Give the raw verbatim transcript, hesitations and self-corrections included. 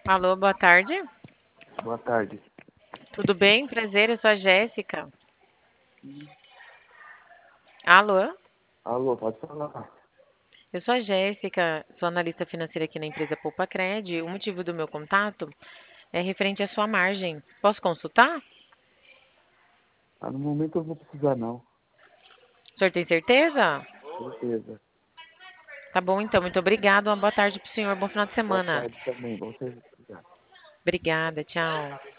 Alô, boa tarde. Boa tarde. Tudo bem? Prazer, eu sou a Jéssica. Alô? Alô, pode falar. Eu sou a Jéssica, sou analista financeira aqui na empresa Poupa Cred. O motivo do meu contato é referente à sua margem. Posso consultar? Ah, no momento eu vou precisar não. O senhor tem certeza? Certeza. Tá bom, então. Muito obrigada. Uma boa tarde para o senhor. Bom final de Boa semana. tarde também. Bom serviço. Obrigada, tchau.